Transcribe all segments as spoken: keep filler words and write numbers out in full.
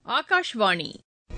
ஆகாஷ்வாணி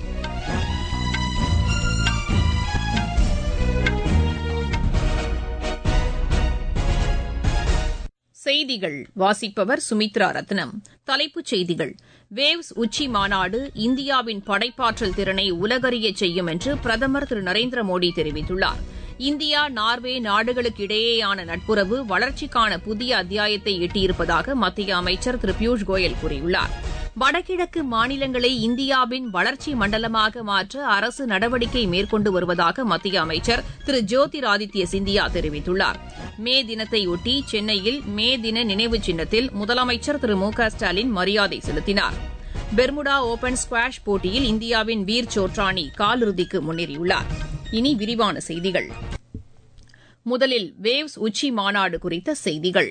செய்திகள் வாசிப்பவர் சுமித்ரா ரத்னம். தலைப்புச் செய்திகள். வேவ்ஸ் உச்சி மாநாடு இந்தியாவின் படைப்பாற்றல் திறனை உலகறியச் செய்யும் என்று பிரதமர் திரு நரேந்திர மோடி தெரிவித்துள்ளார். இந்தியா நார்வே நாடுகளுக்கு இடையேயான நட்புறவு வளர்ச்சிக்கான புதிய அத்தியாயத்தை எட்டியிருப்பதாக மத்திய அமைச்சர் திரு பியூஷ் கோயல் கூறியுள்ளார். வடகிழக்கு மாநிலங்களை இந்தியாவின் வளர்ச்சி மண்டலமாக மாற்ற அரசு நடவடிக்கை மேற்கொண்டு வருவதாக மத்திய அமைச்சர் திரு ஜோதிராதித்ய சிந்தியா தெரிவித்துள்ளார். மே தினத்தையொட்டி சென்னையில் மே தின நினைவு சின்னத்தில் முதலமைச்சர் திரு மு க ஸ்டாலின் மரியாதை செலுத்தினார். பெர்முடா ஓபன் ஸ்குவாஷ் போட்டியில் இந்தியாவின் வீர் சோட்ரானி காலிறுதிக்கு முன்னேறியுள்ளார். இனி விரிவான செய்திகள். முதலில் வேவ்ஸ் உச்சி மாநாடு குறித்த செய்திகள்.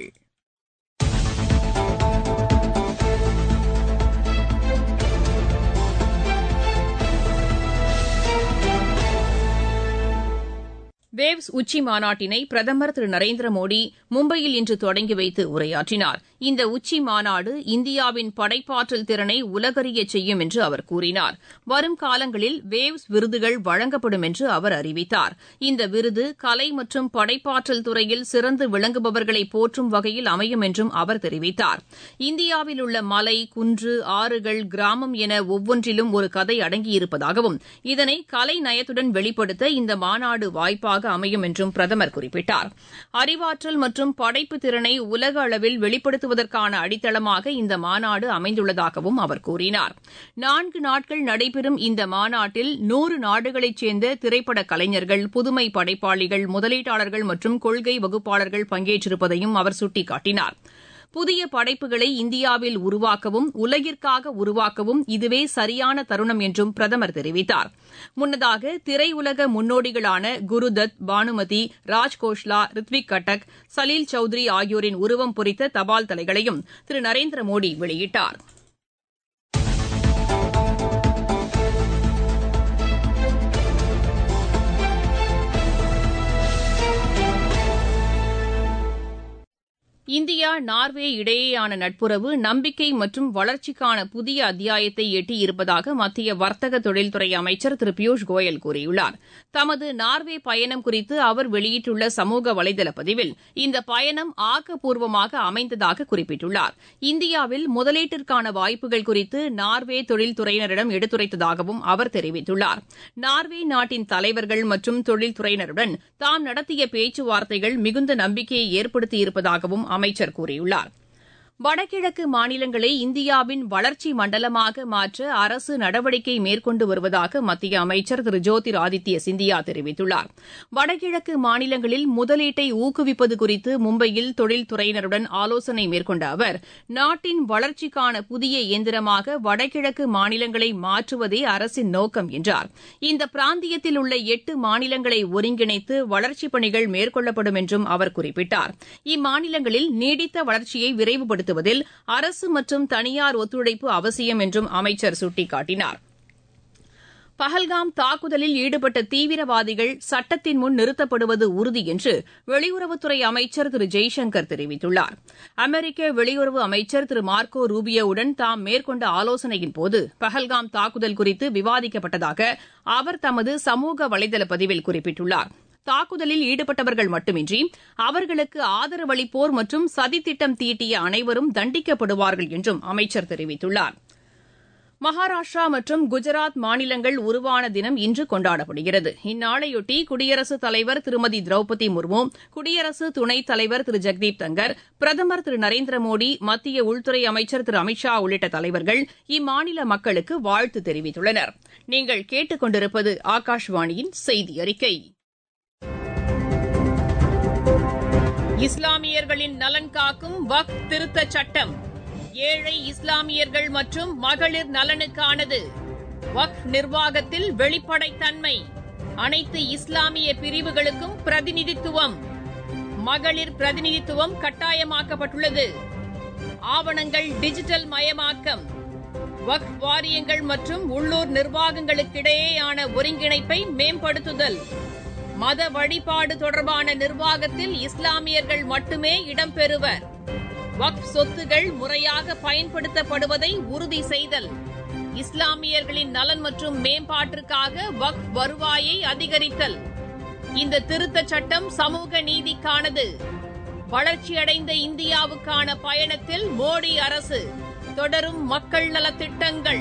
வேவ்ஸ் உச்சி மாநாட்டினை பிரதமர் திரு நரேந்திர மோடி மும்பையில் இன்று தொடங்கி வைத்து உரையாற்றினார். இந்த உச்சி மாநாடு இந்தியாவின் படைப்பாற்றல் திறனை உலகறியச் செய்யும் என்று அவர் கூறினார். வரும் காலங்களில் வேவ்ஸ் விருதுகள் வழங்கப்படும் என்று அவர் அறிவித்தார். இந்த விருது கலை மற்றும் படைப்பாற்றல் துறையில் சிறந்து விளங்குபவர்களை போற்றும் வகையில் அமையும் என்றும் அவர் தெரிவித்தார். இந்தியாவில் உள்ள மலை, குன்று, ஆறுகள், கிராமம் என ஒவ்வொன்றிலும் ஒரு கதை அடங்கியிருப்பதாகவும் இதனை கலை நயத்துடன் வெளிப்படுத்த இந்த மாநாடு வாய்ப்பாக அமையும் என்றும் பிரதமர் குறிப்பிட்டார். அறிவாற்றல் மற்றும் படைப்பு திறனை உலக அளவில் வெளிப்படுத்துவதற்கான அடித்தளமாக இந்த மாநாடு அமைந்துள்ளதாகவும் அவர் கூறினார். நான்கு நாட்கள் நடைபெறும் இந்த மாநாட்டில் நூறு நாடுகளைச் சேர்ந்த திரைப்பட கலைஞர்கள், புதுமை படைப்பாளிகள், முதலீட்டாளர்கள் மற்றும் கொள்கை வகுப்பாளர்கள் பங்கேற்றிருப்பதையும் அவர் சுட்டிக்காட்டினார். புதிய படைப்புகளை இந்தியாவில் உருவாக்கவும் உலகிற்காக உருவாக்கவும் இதுவே சரியான தருணம் என்றும் பிரதமர் தெரிவித்தார். முன்னதாக திரையுலக முன்னோடிகளான குருதத், பானுமதி, ராஜ்கோஷ்லா, ரித்விக் கட்டக், சலீல் சௌத்ரி ஆகியோரின் உருவம் பொறித்த தபால் தலைகளையும் திரு நரேந்திர மோடி வெளியிட்டார். இந்தியா நார்வே இடையேயான நட்புறவு நம்பிக்கை மற்றும் வளர்ச்சிக்கான புதிய அத்தியாயத்தை எட்டியிருப்பதாக மத்திய வர்த்தக தொழில்துறை அமைச்சர் திரு பியூஷ் கோயல் கூறியுள்ளார். தமது நார்வே பயணம் குறித்து அவர் வெளியிட்டுள்ள சமூக வலைதள பதிவில் இந்த பயணம் ஆக்கப்பூர்வமாக அமைந்ததாக குறிப்பிட்டுள்ளார். இந்தியாவில் முதலீட்டிற்கான வாய்ப்புகள் குறித்து நார்வே தொழில்துறையினரிடம் எடுத்துரைத்ததாகவும் அவர் தெரிவித்துள்ளார். நார்வே நாட்டின் தலைவர்கள் மற்றும் தொழில்துறையினருடன் தாம் நடத்திய பேச்சுவார்த்தைகள் மிகுந்த நம்பிக்கையை ஏற்படுத்தியிருப்பதாகவும் அமைச்சர் கூறியுள்ளார். வடகிழக்கு மாநிலங்களை இந்தியாவின் வளர்ச்சி மண்டலமாக மாற்ற அரசு நடவடிக்கை மேற்கொண்டு வருவதாக மத்திய அமைச்சர் திரு ஜோதிராதித்ய சிந்தியா தெரிவித்துள்ளார். வடகிழக்கு மாநிலங்களில் முதலீட்டை ஊக்குவிப்பது குறித்து மும்பையில் தொழில்துறையினருடன் ஆலோசனை மேற்கொண்ட அவர், நாட்டின் வளர்ச்சிக்கான புதிய இயந்திரமாக வடகிழக்கு மாநிலங்களை மாற்றுவதே அரசின் நோக்கம் என்றார். இந்த பிராந்தியத்தில் உள்ள எட்டு மாநிலங்களை ஒருங்கிணைத்து வளர்ச்சிப் பணிகள் மேற்கொள்ளப்படும் என்றும் அவர் குறிப்பிட்டார். இம்மாநிலங்களில் நீடித்த வளர்ச்சியை விரைவுபடுத்த அரசு மற்றும் தனியார் ஒத்துழைப்பு அவசியம் என்றும் அமைச்சர் சுட்டிக்காட்டினார். பஹல்காம் தாக்குதலில் ஈடுபட்ட தீவிரவாதிகள் சட்டத்தின் முன் நிறுத்தப்படுவது உறுதி என்று வெளியுறவுத்துறை அமைச்சர் திரு ஜெய்சங்கர் தெரிவித்துள்ளார். அமெரிக்க வெளியுறவு அமைச்சர் திரு மார்க்கோ ரூபியோவுடன் தாம் மேற்கொண்ட ஆலோசனையின்போது பஹல்காம் தாக்குதல் குறித்து விவாதிக்கப்பட்டதாக அவர் தமது சமூக வலைதள பதிவில் குறிப்பிட்டுள்ளார். தாக்குதலில் ஈடுபட்டவர்கள் மட்டுமின்றி அவர்களுக்கு ஆதரவளிப்போர் மற்றும் சதித்திட்டம் தீட்டிய அனைவரும் தண்டிக்கப்படுவார்கள் என்றும் அமைச்சர் தெரிவித்துள்ளார். மகாராஷ்டிரா மற்றும் குஜராத் மாநிலங்கள் உருவான தினம் இன்று கொண்டாடப்படுகிறது. இந்நாளையொட்டி குடியரசுத் தலைவர் திருமதி திரௌபதி முர்மு, குடியரசு துணைத் தலைவர் திரு ஜெக்தீப் தங்கர், பிரதமர் திரு நரேந்திர மோடி, மத்திய உள்துறை அமைச்சர் திரு அமித் ஷா உள்ளிட்ட தலைவர்கள் இம்மாநில மக்களுக்கு வாழ்த்து தெரிவித்துள்ளனர். நீங்கள் கேட்டுக் கொண்டிருப்பது ஆகாஷ்வாணியின் செய்தி அறிக்கை. இஸ்லாமியர்களின் நலன் காக்கும் வக்ஃப் திருத்தச் சட்டம் ஏழை இஸ்லாமியர்கள் மற்றும் மகளிர் நலனுக்கானது. வக்ஃப் நிர்வாகத்தில் வெளிப்படைத்தன்மை, அனைத்து இஸ்லாமிய பிரிவுகளுக்கும் பிரதிநிதித்துவம், மகளிர் பிரதிநிதித்துவம் கட்டாயமாக்கப்பட்டுள்ளது. ஆவணங்கள் டிஜிட்டல் மயமாக்கம், வக்ஃப் வாரியங்கள் மற்றும் உள்ளூர் நிர்வாகங்களுக்கிடையேயான ஒருங்கிணைப்பை மேம்படுத்துதல், மத வழிபாடு தொடர்பான நிர்வாகத்தில் இஸ்லாமியர்கள் மட்டுமே இடம்பெறுவர், வக்ஃப் சொத்துகள் முறையாக பயன்படுத்தப்படுவதை உறுதி செய்தல், இஸ்லாமியர்களின் நலன் மற்றும் மேம்பாட்டிற்காக வக்ஃப் வருவாயை அதிகரித்தல். இந்த திருத்தச் சட்டம் சமூக நீதிக்கானது. வளர்ச்சியடைந்த இந்தியாவுக்கான பயணத்தில் மோடி அரசு தொடரும் மக்கள் நலத்திட்டங்கள்.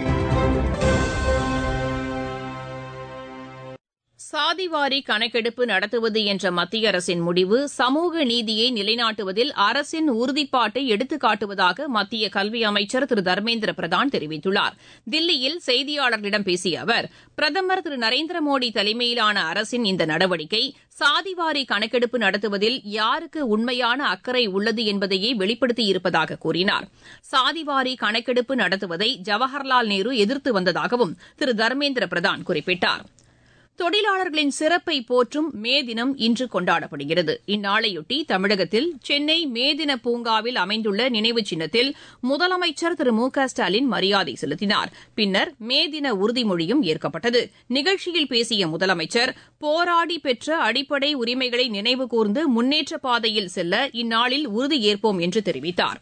சாதிவாரி கணக்கெடுப்பு நடத்துவது என்ற மத்திய அரசின் முடிவு சமூக நீதியை நிலைநாட்டுவதில் அரசின் உறுதிப்பாட்டை எடுத்துக்காட்டுவதாக மத்திய கல்வி அமைச்சர் திரு தர்மேந்திர பிரதான் தெரிவித்துள்ளார். தில்லியில் செய்தியாளர்களிடம் பேசிய அவர், பிரதமர் திரு நரேந்திர மோடி தலைமையிலான அரசின் இந்த நடவடிக்கை சாதிவாரி கணக்கெடுப்பு நடத்துவதில் யாருக்கு உண்மையான அக்கறை உள்ளது என்பதையே வெளிப்படுத்தியிருப்பதாக கூறினார். சாதிவாரி கணக்கெடுப்பு நடத்துவதை ஜவஹர்லால் நேரு எதிர்த்து வந்ததாகவும் திரு தர்மேந்திர பிரதான் குறிப்பிட்டார். தொழிலாளர்களின் சிறப்பை போற்றும் மே தினம் இன்று கொண்டாடப்படுகிறது. இந்நாளையொட்டி தமிழகத்தில் சென்னை மே தின பூங்காவில் அமைந்துள்ள நினைவு சின்னத்தில் முதலமைச்சர் திரு மு க ஸ்டாலின் மரியாதை செலுத்தினார். பின்னர் மே தின உறுதிமொழியும் ஏற்கப்பட்டது. நிகழ்ச்சியில் பேசிய முதலமைச்சர், போராடி பெற்ற அடிப்படை உரிமைகளை நினைவுகூர்ந்து முன்னேற்ற பாதையில் செல்ல இந்நாளில் உறுதியேற்போம் என்று தெரிவித்தார்.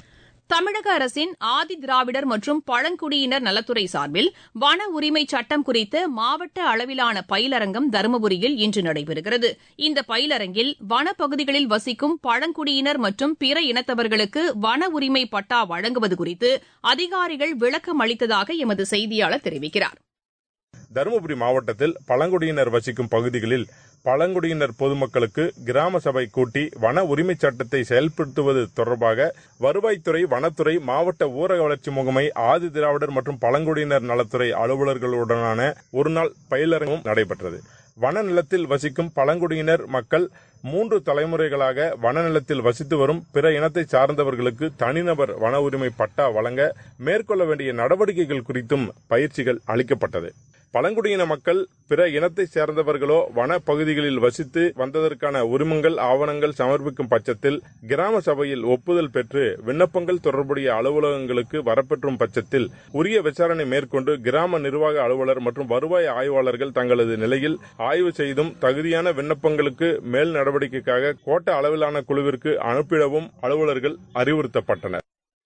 தமிழக அரசின் ஆதி திராவிடர் மற்றும் பழங்குடியினர் நலத்துறை சார்பில் வன உரிமை சட்டம் குறித்த மாவட்ட அளவிலான பயிலரங்கம் தருமபுரியில் இன்று நடைபெறுகிறது. இந்த பயிலரங்கில் வனப்பகுதிகளில் வசிக்கும் பழங்குடியினர் மற்றும் பிற இனத்தவர்களுக்கு வன உரிமை பட்டா வழங்குவது குறித்து அதிகாரிகள் விளக்கம் அளித்ததாக எமது செய்தியாளர் தெரிவிக்கிறார். தருமபுரி மாவட்டத்தில் பழங்குடியினர் வசிக்கும் பகுதிகளில் பழங்குடியினர் பொதுமக்களுக்கு கிராம சபை கூட்டி வன உரிமை சட்டத்தை செயல்படுத்துவது தொடர்பாக வருவாய்த்துறை, வனத்துறை, மாவட்ட ஊரக வளர்ச்சி முகமை, ஆதி திராவிடர் மற்றும் பழங்குடியினர் நலத்துறை அலுவலர்களுடனான ஒருநாள் பயிலரங்கும் நடைபெற்றது. வன நிலத்தில் வசிக்கும் பழங்குடியினர் மக்கள் மூன்று தலைமுறைகளாக வன நிலத்தில் வசித்து வரும் பிற இனத்தை சார்ந்தவர்களுக்கு தனிநபர் வன உரிமை பட்டா வழங்க மேற்கொள்ள வேண்டிய நடவடிக்கைகள் குறித்தும் பயிற்சிகள் அளிக்கப்பட்டது. பழங்குடியின மக்கள் பிற இனத்தை சேர்ந்தவர்களோ வன பகுதிகளில் வசித்து வந்ததற்கான உரிமங்கள், ஆவணங்கள் சமர்ப்பிக்கும் பட்சத்தில் கிராம சபையில் ஒப்புதல் பெற்று விண்ணப்பங்கள் தொடர்புடைய அலுவலகங்களுக்கு வரப்பெற்றும் பட்சத்தில் உரிய விசாரணை மேற்கொண்டு கிராம நிர்வாக அலுவலர் மற்றும் வருவாய் ஆய்வாளர்கள் தங்களது நிலையில் ஆய்வு செய்தும் தகுதியான விண்ணப்பங்களுக்கு மேல் நடவடிக்கைக்காக கோட்ட அளவிலான குழுவிற்கு அனுப்பிடவும் அலுவலர்கள் அறிவுறுத்தப்பட்டனர்.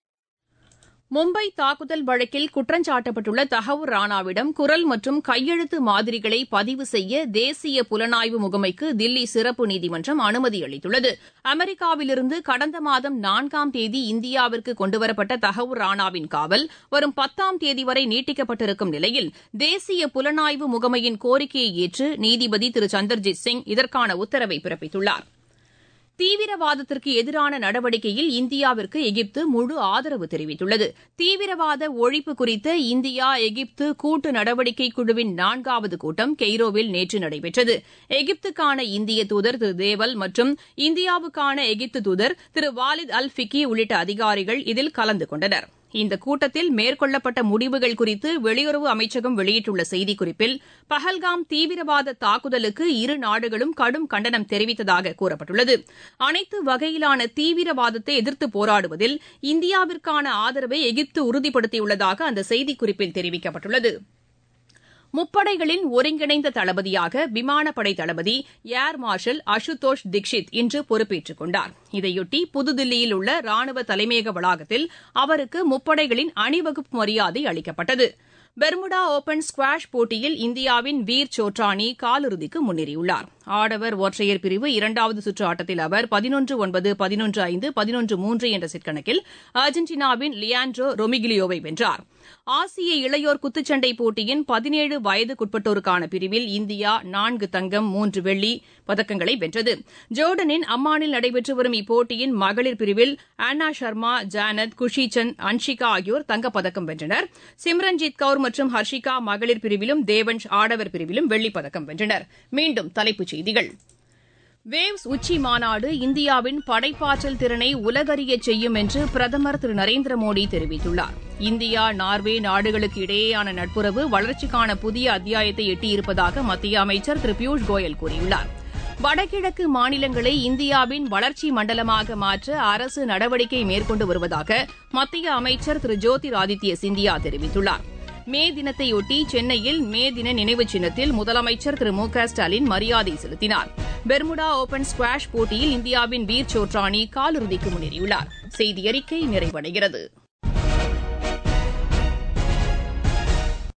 மும்பை தாக்குதல் வழக்கில் குற்றஞ்சாட்டப்பட்டுள்ள தஹவுர் ராணாவிடம் குரல் மற்றும் கையெழுத்து மாதிரிகளை பதிவு செய்ய தேசிய புலனாய்வு முகமைக்கு தில்லி சிறப்பு நீதிமன்றம் அனுமதி அளித்துள்ளது. அமெரிக்காவிலிருந்து கடந்த மாதம் நான்காம் தேதி இந்தியாவிற்கு கொண்டுவரப்பட்ட தஹவுர் ராணாவின் காவல் வரும் பத்தாம் தேதி வரை நீட்டிக்கப்பட்டிருக்கும் நிலையில் தேசிய புலனாய்வு முகமையின் கோரிக்கையை ஏற்று நீதிபதி திரு சந்தர்ஜித் சிங் இதற்கான உத்தரவை பிறப்பித்துள்ளார். தீவிரவாதத்திற்கு எதிரான நடவடிக்கையில் இந்தியாவிற்கு எகிப்து முழு ஆதரவு தெரிவித்துள்ளது. தீவிரவாத ஒழிப்பு குறித்த இந்தியா எகிப்து கூட்டு நடவடிக்கை குழுவின் நான்காவது கூட்டம் கெய்ரோவில் நேற்று நடைபெற்றது. எகிப்துக்கான இந்திய தூதர் திரு தேவல் மற்றும் இந்தியாவுக்கான எகிப்து தூதர் திரு வாலித் அல் ஃபிக்கி உள்ளிட்ட அதிகாரிகள் இதில் கலந்து கொண்டனர். இந்த கூட்டத்தில் மேற்கொள்ளப்பட்ட முடிவுகள் குறித்து வெளியுறவு அமைச்சகம் வெளியிட்டுள்ள செய்திக்குறிப்பில், பஹல்காம் தீவிரவாத தாக்குதலுக்கு இரு நாடுகளும் கடும் கண்டனம் தெரிவித்ததாக கூறப்பட்டுள்ளது. அனைத்து வகையிலான தீவிரவாதத்தை எதிர்த்து போராடுவதில் இந்தியாவிற்கான ஆதரவை எகிப்து உறுதிப்படுத்தியுள்ளதாக அந்த செய்திக்குறிப்பில் தெரிவிக்கப்பட்டுள்ளது. முப்படைகளின் ஒருங்கிணைந்த தளபதியாக விமானப்படை தளபதி ஏர் மார்ஷல் அசுதோஷ் தீக்ஷித் இன்று பொறுப்பேற்றுக் கொண்டார். இதையொட்டி புதுதில்லியில் உள்ள ராணுவ தலைமையக வளாகத்தில் அவருக்கு முப்படைகளின் அணிவகுப்பு மரியாதை அளிக்கப்பட்டது. பெர்முடா ஒபன் ஸ்குவாஷ் போட்டியில் இந்தியாவின் வீர் சோட்ரானி காலிறுதிக்கு முன்னேறியுள்ளார். ஆடவர் ஒற்றையர் பிரிவு இரண்டாவது சுற்று ஆட்டத்தில் அவர் பதினொன்று ஒன்பது, பதினொன்று ஐந்து, பதினொன்று மூன்று என்ற செட் கணக்கில் அர்ஜென்டினாவின் லியாண்ட்ரோ ரொமிகிலியோவை வென்றார். ஆசிய இளையோர் குத்துச்சண்டை போட்டியின் பதினேழு வயதுக்குட்பட்டோருக்கான பிரிவில் இந்தியா நான்கு தங்கம், மூன்று வெள்ளி பதக்கங்களை வென்றது. ஜோர்டனின் அம்மானில் நடைபெற்று வரும் இப்போட்டியின் மகளிர் பிரிவில் ஆன்னா சர்மா, ஜானத், குஷிசந்த், அன்ஷிகா ஆகியோர் தங்கப்பதக்கம் வென்றனர். சிம்ரன்ஜித் கவுர் மற்றும் ஹர்ஷிகா மகளிர் பிரிவிலும், தேவன்ஷ் ஆடவர் பிரிவிலும் வெள்ளிப்பதக்கம் வென்றனர். மீண்டும் தலைப்புச் செய்திகள். வேவ்ஸ் உச்சி மாநாடு இந்தியாவின் படைப்பாற்றல் திறனை உலகறியச் செய்யும் என்று பிரதமர் திரு நரேந்திர மோடி தெரிவித்துள்ளார். இந்தியா, நார்வே நாடுகளுக்கு இடையேயான நட்புறவு வளர்ச்சிக்கான புதிய அத்தியாயத்தை எட்டியிருப்பதாக மத்திய அமைச்சர் திரு பியூஷ் கோயல் கூறியுள்ளார். வடகிழக்கு மாநிலங்களை இந்தியாவின் வளர்ச்சி மண்டலமாக மாற்ற அரசு நடவடிக்கை மேற்கொண்டு வருவதாக மத்திய அமைச்சர் திரு ஜோதிர் ஆதித்ய சிந்தியா தெரிவித்துள்ளார். மே தினத்தையொட்டி சென்னையில் மே தின நினைவு சின்னத்தில் முதலமைச்சர் திரு மு க ஸ்டாலின் மரியாதை செலுத்தினார். பெர்முடா ஒபன் ஸ்குவாஷ் போட்டியில் இந்தியாவின் வீர் சோட்ரானி காலிறுதிக்கு முன்னேறியுள்ளார். செய்தியறிக்கை நிறைவடைகிறது.